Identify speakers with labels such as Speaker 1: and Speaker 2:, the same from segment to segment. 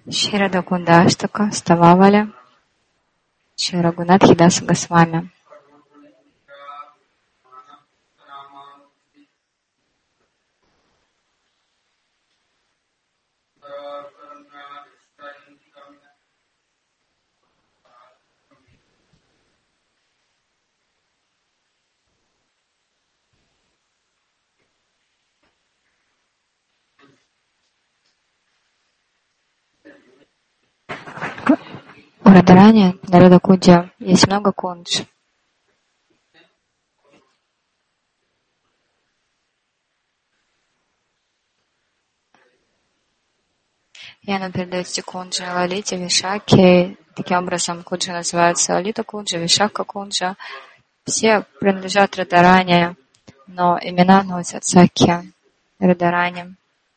Speaker 1: Шри Радакунда Аштака, Стававали, Шри Рагунатхи Даса Госвами. У Радарани на Радакунде есть много кундж. И она передает эти кунджи Лалите, Вишаке. Таким образом, кунджи называются Лалита кунджа, Вишака кунджа. Все принадлежат Радарани, но имена носят Сакья Радарани.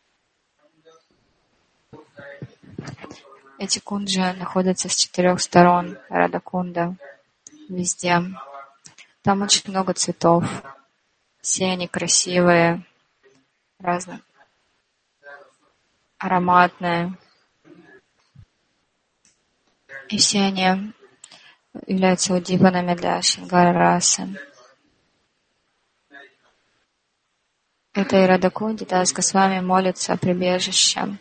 Speaker 1: Эти кунджи находятся с 4 сторон Радакунда, везде. Там очень много цветов. Все они красивые, разные, ароматные. И все они являются удиванами для Шингара расы. Этой Радакунде Дас Госвами молится о прибежище.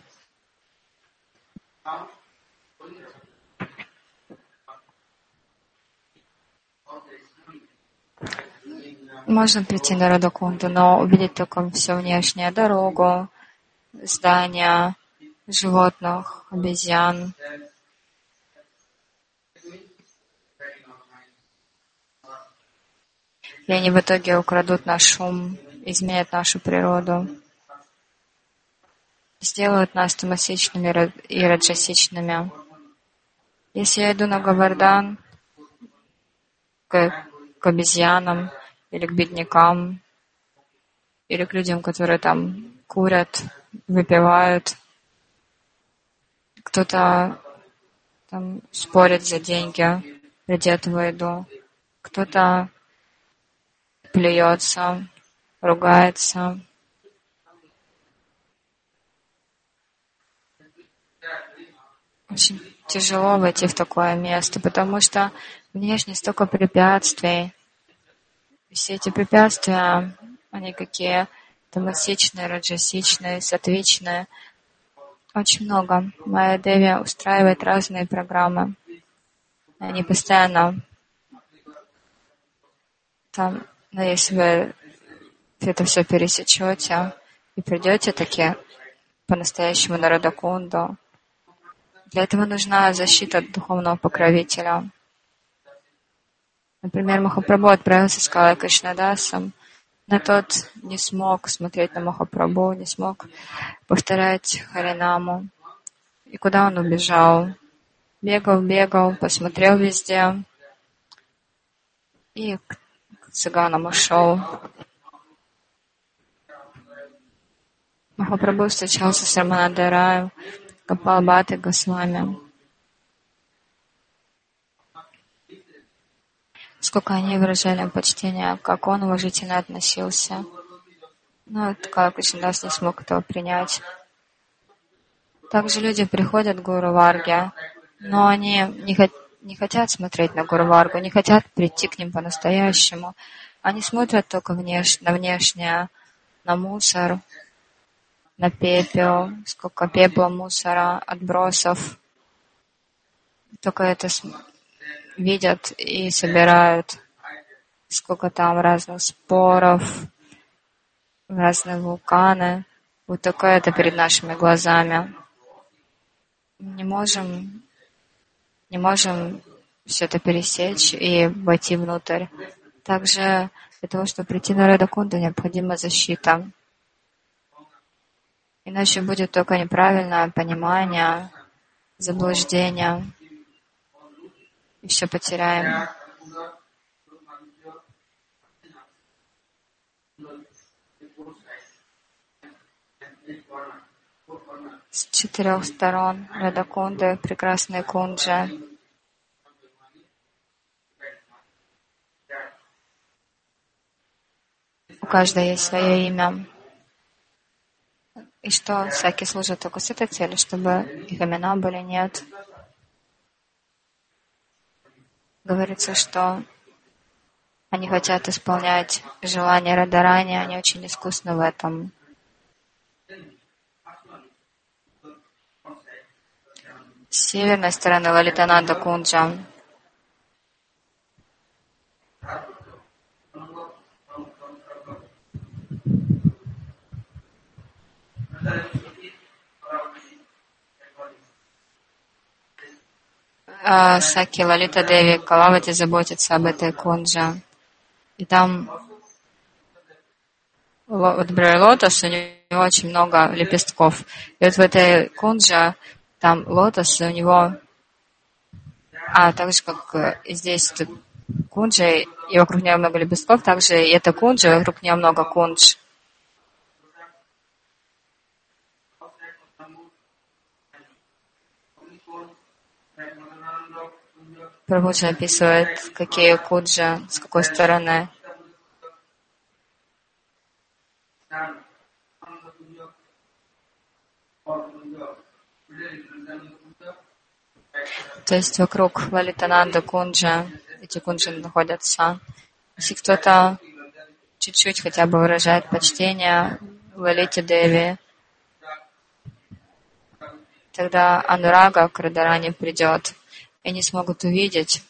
Speaker 1: Можно прийти на Радакунду, но увидеть только все внешнее: дорогу, здания, животных, обезьян. И они в итоге украдут наш ум, изменят нашу природу, сделают нас тамасичными и раджасичными. Если я иду на Говардан к обезьянам, или к беднякам, или к людям, которые там курят, выпивают, кто-то там спорит за деньги ради этого иду, кто-то плюется, ругается. Очень тяжело войти в такое место, потому что внешне столько препятствий. Все эти препятствия, они какие? Тамасичные, раджасичные, сатвичные. Очень много. Майя Деви устраивает разные программы. Они постоянно там, но если вы это все пересечете и придете таки по-настоящему на Радакунду, для этого нужна защита от духовного покровителя. Например, Махапрабху отправился с Калай Кришнадасом, но тот не смог смотреть на Махапрабху, не смог повторять Харинаму. И куда он убежал? Бегал, посмотрел везде и к цыганам ушел. Махапрабху встречался с Раманадараем, Гопал-бхаттой Госвами. Сколько они выражали почтение, как он уважительно относился. Но Калай Кришнадас не смог этого принять. Также люди приходят к Гуру Варге, но они не хотят смотреть на Гуру Варгу, не хотят прийти к ним по-настоящему. Они смотрят только на внешнее, на мусор, на пепел, сколько пепла, мусора, отбросов. Только это видят и собирают. Сколько там разных споров, разные вулканы. Вот такое это перед нашими глазами. Не можем все это пересечь и войти внутрь. Также для того, чтобы прийти на Радакунду, необходима защита. Иначе будет только неправильное понимание, заблуждение. И все потеряем. С 4 сторон Радакунды прекрасные кунджи. У каждой есть свое имя. И что всякие служат только с этой целью, чтобы их имена были, нет. Говорится, что они хотят исполнять желания Радарани, они очень искусны в этом. С северной стороны Лалитананда Кунджа Саки Лалита Деви Калавати заботится об этой кунджа. И там, вот, например, лотос, у него очень много лепестков. И вот в этой кунже там лотос, у него, так же, как и здесь кунджа, и вокруг нее много лепестков, также и эта кунджа, вокруг нее много кундж. Прабхуджи описывает, какие кунджа, с какой стороны. То есть вокруг Лалитананда Кунджа эти кунджи находятся. Если кто-то чуть-чуть хотя бы выражает почтение Лалите Деви, тогда Анурага к Радарани придет, и они смогут увидеть,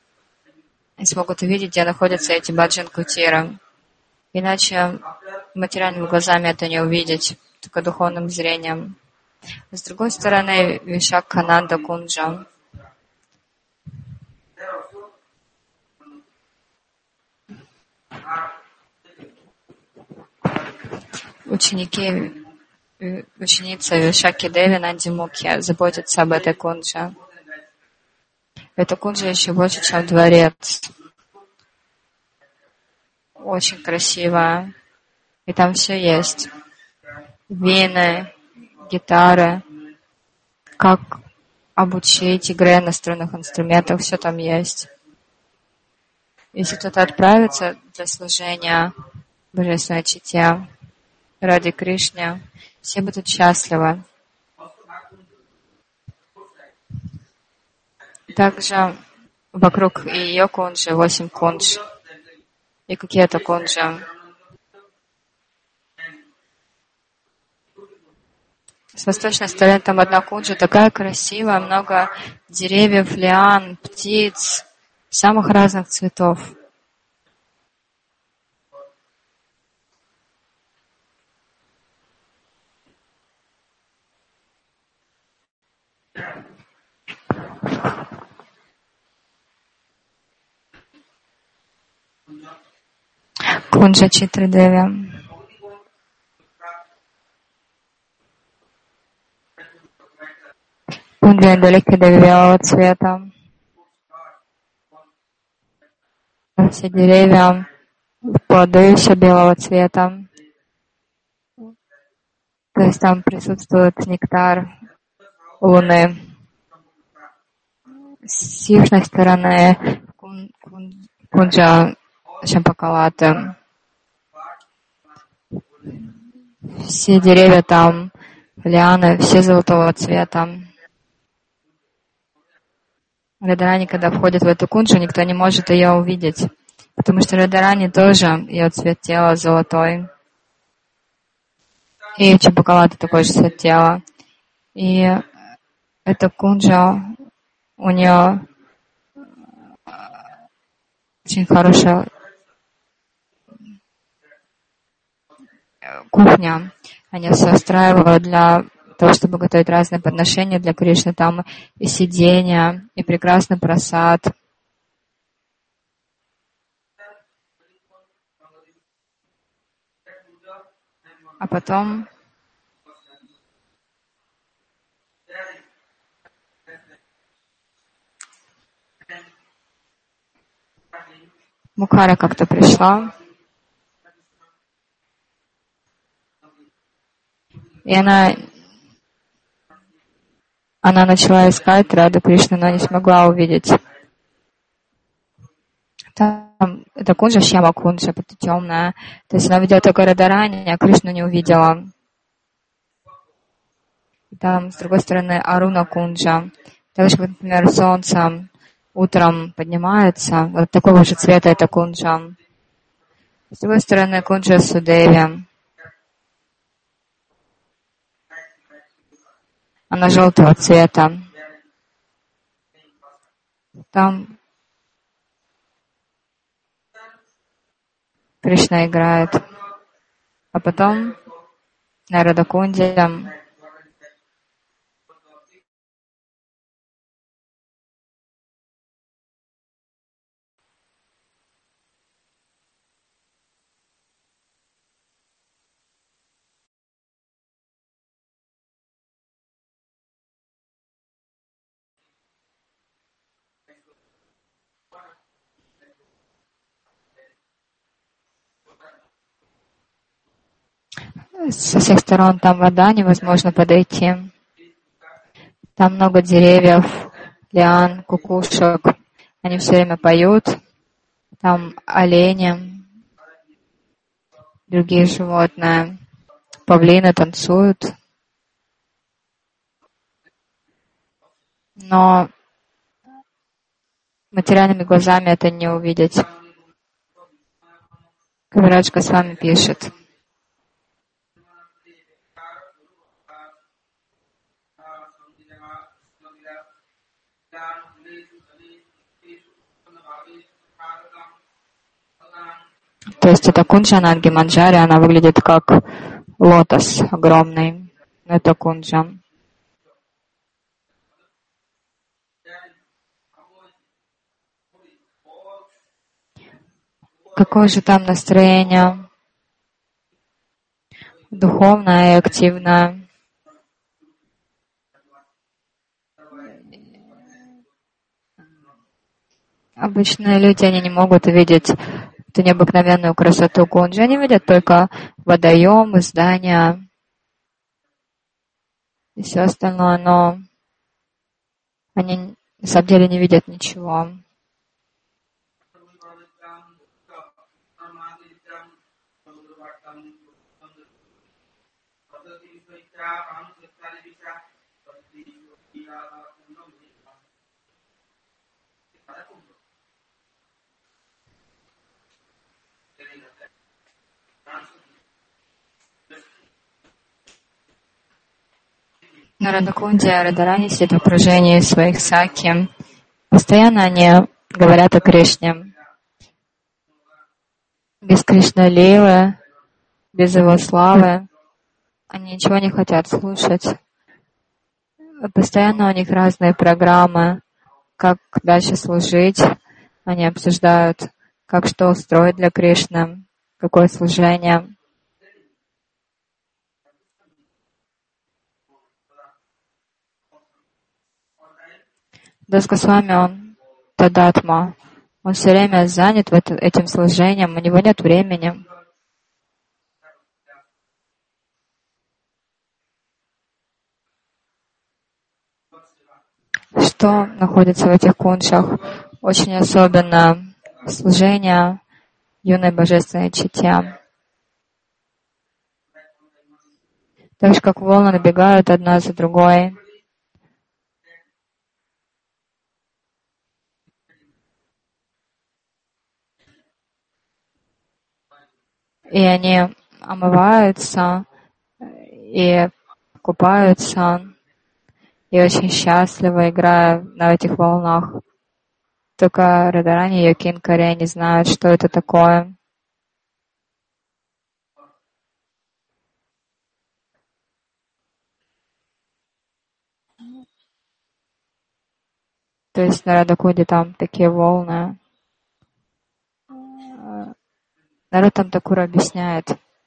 Speaker 1: где находятся эти баджан-кутиры. Иначе материальными глазами это не увидеть, только духовным зрением. С другой стороны, Вишакхананда Кунджа. Ученица Вишаки Деви Нандимукхи заботится об этой кундже. Эта кунджа еще больше, чем дворец. Очень красивая. И там все есть. Вины, гитары, как обучить игре на струнных инструментах, все там есть. Если кто-то отправится для служения Божественной Чите ради Кришны, все будут счастливы. Также вокруг ее кунджи 8 кундж. И какие это кунджи? С восточной стороны там одна кунджа, такая красивая, много деревьев, лиан, птиц, самых разных цветов. Кунджа Читрадеви. Кунджа Индалики Деви белого цвета. Все деревья, плоды все белого цвета. То есть там присутствует нектар луны. С южной стороны кунджа Шампакалаты. Все деревья там, лианы, все золотого цвета. Радарани, когда входит в эту кунджу, никто не может ее увидеть, потому что Радарани тоже, ее цвет тела золотой. И Чампакалата такой же цвет тела. И эта кунджа, у нее очень хорошая кухня. Они все устраивают для того, чтобы готовить разные подношения для Кришны. Там и сиденья, и прекрасный прасад. А потом Мукхара как-то пришла, и она начала искать Раду Кришну, но не смогла увидеть. Там эта кунджа Шьяма кунджа, темная. То есть она видела только Радарани, а Кришну не увидела. Там, с другой стороны, Аруна Кунджа. Так же, как, например, солнце утром поднимается, вот такого же цвета это Кунджа. С другой стороны, Кунджа Судеви. Она желтого цвета. Там Кришна играет. А потом на Радакунде со всех сторон там вода, невозможно подойти. Там много деревьев, лиан, кукушек. Они все время поют. Там олени, другие животные, павлины танцуют. Но материальными глазами это не увидеть. Кавирадж Госвами пишет. То есть это кунджа Нанги Манджари, она выглядит как лотос огромный. Это кунджа. Какое же там настроение? Духовное и активное. Обычные люди, они не могут увидеть эту необыкновенную красоту кунджи. Они видят только водоемы, здания и все остальное, но они на самом деле не видят ничего. На Радакунде Радарани сидят в окружении своих саки. Постоянно они говорят о Кришне. Без Кришны Лилы, без его славы они ничего не хотят слушать. Постоянно у них разные программы, как дальше служить. Они обсуждают, как что устроить для Кришны, какое служение. Дас Госвами, он тадатма. Он все время занят этим служением, у него нет времени. Что находится в этих куншах? Очень особенно служение юной божественной чите. Так же, как волны набегают одна за другой. И они омываются и купаются, и очень счастливы, играя на этих волнах. Только Радарани и Йокинкари не знают, что это такое. То есть на Радакуде там такие волны. Наруттам Такур объясняет.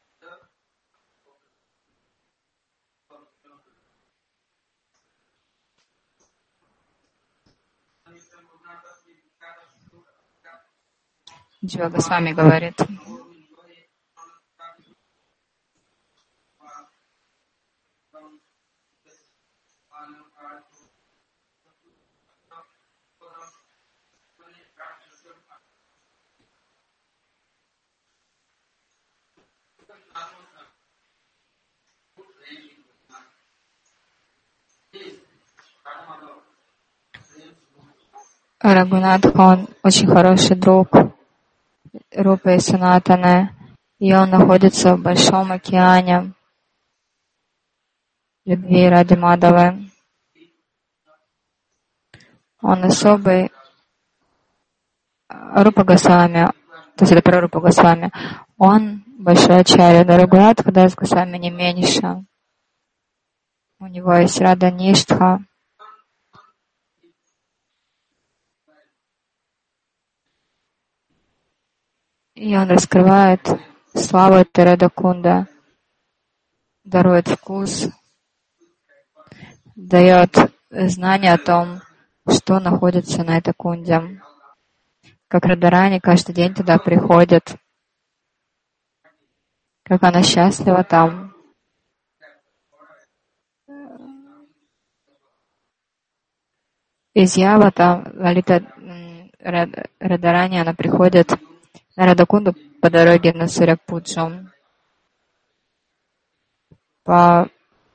Speaker 1: Джива Госвами говорит. Рагунатха, он очень хороший друг Рупы и Санатаны, и он находится в большом океане любви ради Мадавы. Он особый. Рупа Госвами, то есть это про Рупу Госвами, он большой ачарья, но Рагунатха Дас Госвами не меньше. У него есть Рада Ништха. И он раскрывает славу Рада Кунда, дарует вкус, дает знание о том, что находится на этой кунде. Как Радарани каждый день туда приходит, как она счастлива там. Из Ява там Лалита Радарани, она приходит на Радакунду по дороге на Суряпуджу. По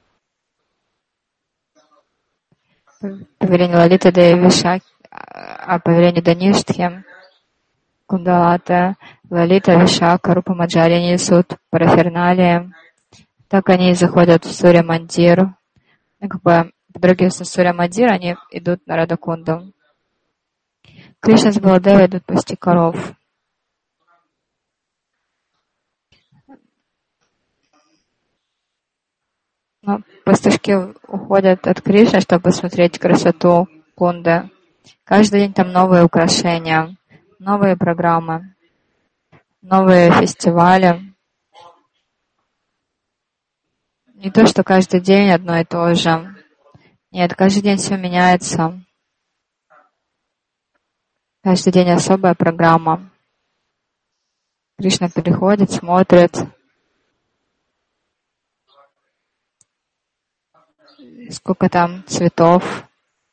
Speaker 1: повелению Лалиты Деви Вишаки, а по повелению Даништхи, Кундалата, Лалита, Вишака, Рупа Маджари несут параферналии. Так они заходят в Суря Мандир. Как бы по дороге на Суря Мандир они идут на Радакунду. Кришна с Баладевой идут пасти коров. Но пастушки уходят от Кришны, чтобы посмотреть красоту кунды. Каждый день там новые украшения, новые программы, новые фестивали. Не то, что каждый день одно и то же. Нет, каждый день все меняется. Каждый день особая программа. Кришна приходит, смотрит. Сколько там цветов.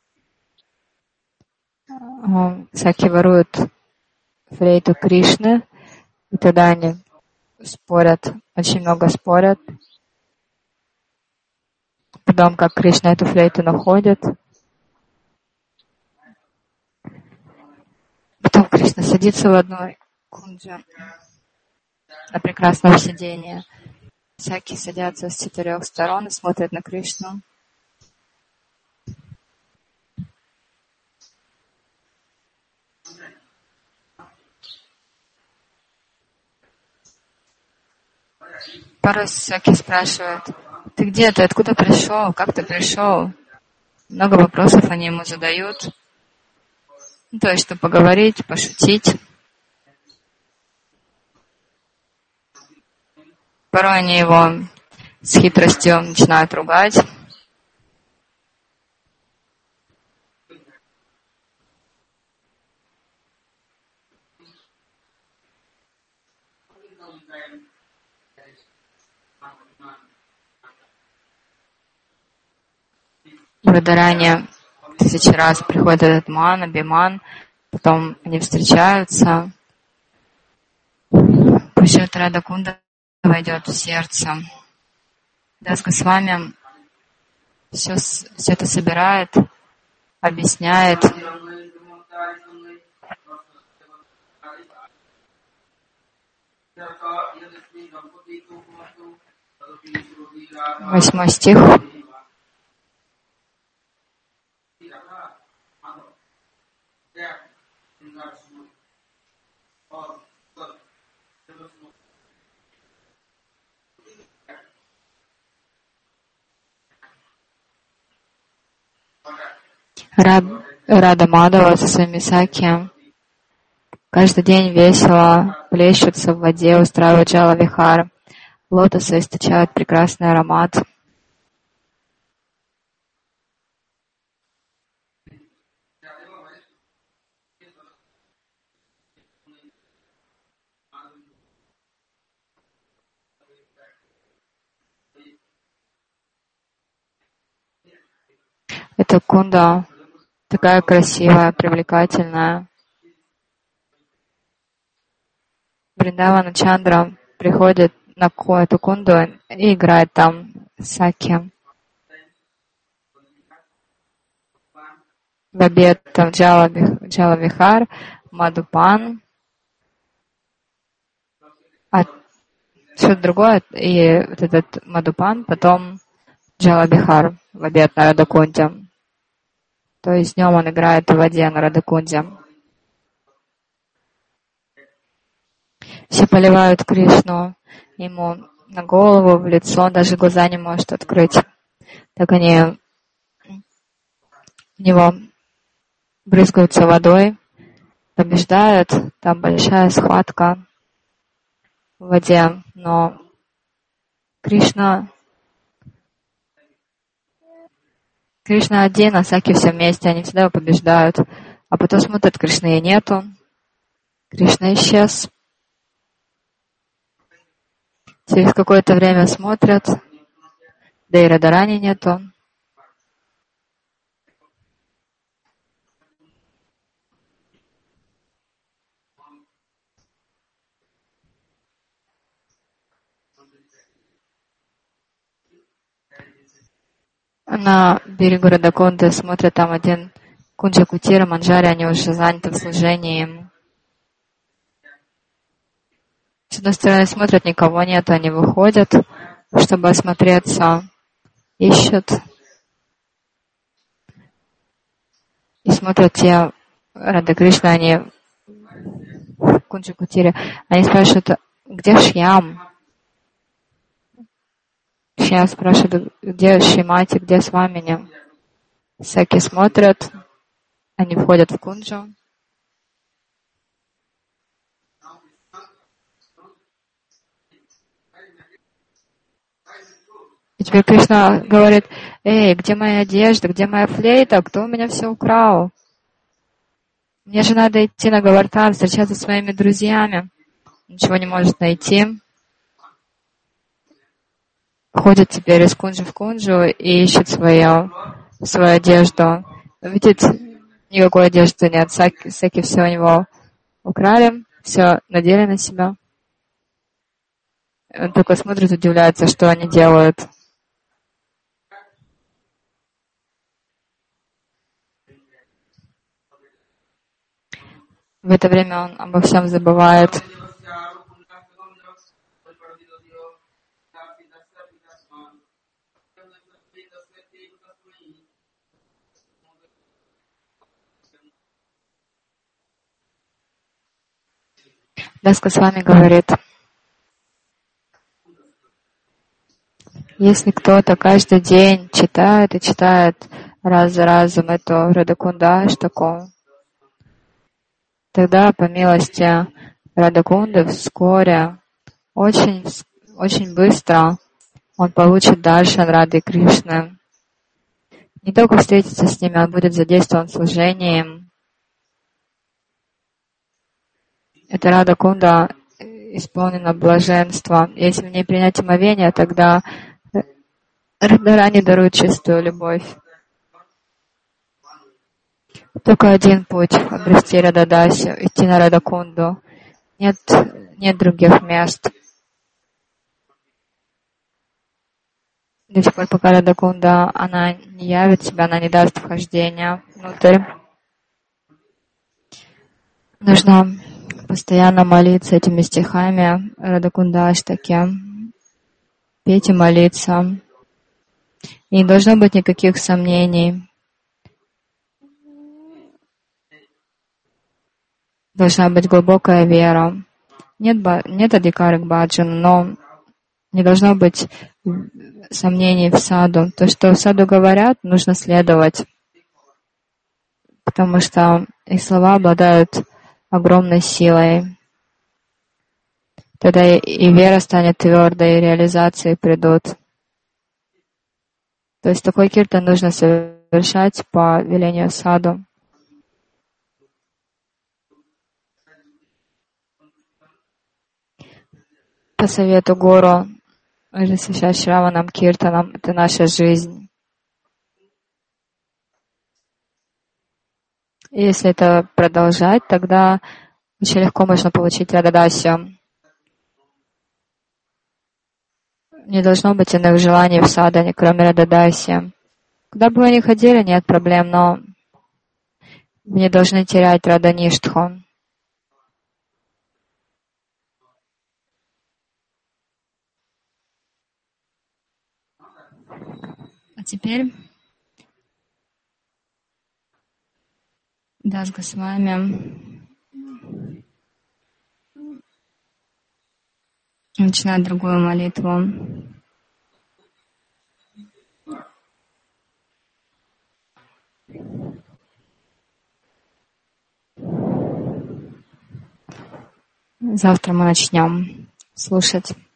Speaker 1: Всякие воруют флейту Кришны. И тогда они спорят, очень много спорят. Потом, как Кришна эту флейту находит. Потом Кришна садится в одной кунже на прекрасном сидении. Всякие садятся с 4 сторон и смотрят на Кришну. Порой всякие спрашивают: ты где ты, откуда пришел, как ты пришел? Много вопросов они ему задают. То есть, что поговорить, пошутить. Порой они его с хитростью начинают ругать. В Радаране 1000 раз приходит этот ман, Абиман, потом они встречаются. Пусть Рада Кунда войдет в сердце. Дас Госвами все это собирает, объясняет. Восьмой стих. Рада Мадава со своими саки каждый день весело плещутся в воде, устраивают джала-вихар. Лотосы источают прекрасный аромат. Эта кунда такая красивая, привлекательная. Вриндавана Чандра приходит на эту кунду и играет там саки. в обед там Джала-Вихар, Мадхупан, а что-то другое, и вот этот Мадхупан, потом Джала-Вихар в обед на Радакунде. То есть днем он играет в воде на Радакунде. Все поливают Кришну ему на голову, в лицо, даже глаза не может открыть. Так они в него брызгаются водой, побеждают, там большая схватка в воде, но Кришна один, а Саки все вместе, они всегда его побеждают. А потом смотрят, Кришны и нету. Кришна исчез. Через какое-то время смотрят, да и Радарани нету. На берегу Радакунды смотрят, там один Кунджа Кутира, Манджари, они уже заняты в служении ему. С одной стороны смотрят, никого нет, они выходят, чтобы осмотреться, ищут. И смотрят те Рада Кришна, они в Кунджа Кутире, они спрашивают, где Шьям? Шьям спрашивает, где Шримати, где Свамини? Саки смотрят, они входят в Кунджу. И теперь Кришна говорит, эй, где моя одежда, где моя флейта, кто у меня все украл? Мне же надо идти на Гавардхан, встречаться с моими друзьями. Ничего не может найти. Ходит теперь из кунджи в кунджу и ищет свою одежду. Видит, никакой одежды нет. Саки все у него украли, все надели на себя. Он только смотрит, удивляется, что они делают. В это время он обо всем забывает. Даска с вами говорит, если кто-то каждый день читает и читает раз за разом эту Радакунда Аштаку, тогда, по милости Радакунды, вскоре, очень, очень быстро он получит даршан Рады Кришны. Не только встретиться с ними, он будет задействован служением. Эта Радакунда исполнена блаженства. Если в ней принять омовение, тогда Радарани дарует чистую любовь. Только один путь — обрести Рададасию, идти на Радакунду. Нет других мест. До тех пор, пока Радакунда, она не явит себя, она не даст вхождения внутрь. Нужно постоянно молиться этими стихами Радакунда Аштаки, петь и молиться. И не должно быть никаких сомнений. Должна быть глубокая вера. Нет адикары к баджану, но не должно быть сомнений в саду. То, что в саду говорят, нужно следовать, потому что их слова обладают огромной силой. Тогда и вера станет твердой, и реализации придут. То есть такой киртан нужно совершать по велению саду. По совету гуру, совершать шраванам, киртанам — это наша жизнь. И если это продолжать, тогда очень легко можно получить Рададасию. Не должно быть иных желаний в садхане, кроме Рададаси. Куда бы вы ни ходили, нет проблем, но Вы не должны терять Радха-Ништху. А теперь Дас Госвами начинает другую молитву. Завтра мы начнем слушать.